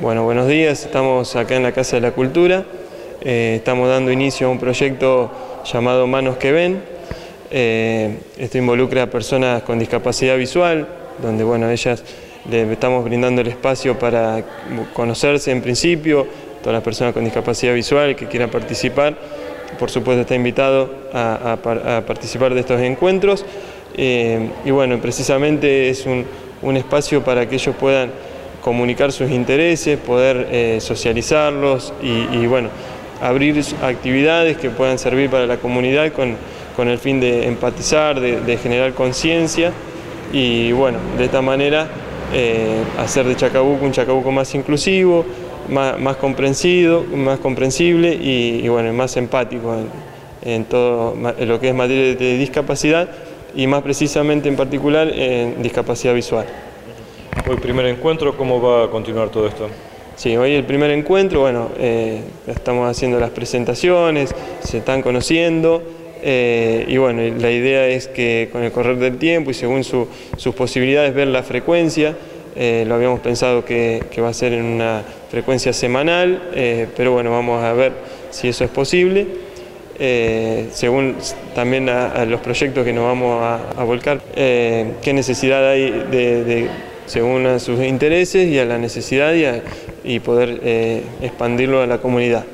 Bueno, buenos días, estamos acá en la Casa de la Cultura, estamos dando inicio a un proyecto llamado Manos que Ven. Esto involucra a personas con discapacidad visual, donde bueno, ellas le estamos brindando el espacio para conocerse en principio. Todas las personas con discapacidad visual que quieran participar, por supuesto está invitado a participar de estos encuentros. Y bueno, precisamente es un espacio para que ellos puedan comunicar sus intereses, poder socializarlos y bueno, abrir actividades que puedan servir para la comunidad con el fin de empatizar, de generar conciencia y bueno, de esta manera hacer de Chacabuco un Chacabuco más inclusivo, más comprensible y bueno, más empático en todo lo que es materia de discapacidad y más precisamente en particular en discapacidad visual. Hoy primer encuentro, ¿cómo va a continuar todo esto? Sí, hoy el primer encuentro, bueno, estamos haciendo las presentaciones, se están conociendo y bueno, la idea es que con el correr del tiempo y según sus posibilidades ver la frecuencia, lo habíamos pensado que va a ser en una frecuencia semanal, pero bueno, vamos a ver si eso es posible, según también a los proyectos que nos vamos a volcar, qué necesidad hay según a sus intereses y a la necesidad y poder expandirlo a la comunidad.